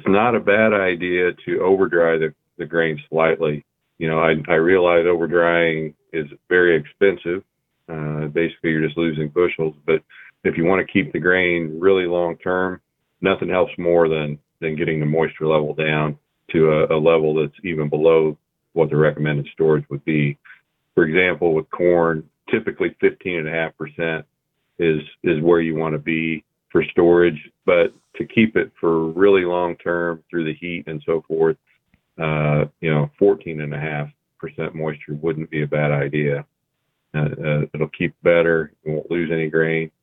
not a bad idea to over dry the grain slightly. I realize over drying is very expensive. Basically, you're just losing bushels. But if you want to keep the grain really long term, nothing helps more than getting the moisture level down to a level that's even below what the recommended storage would be. For example, with corn, typically 15.5% is where you want to be for storage. But to keep it for really long term through the heat and so forth, 14.5% moisture wouldn't be a bad idea. It'll keep better. You won't lose any grain.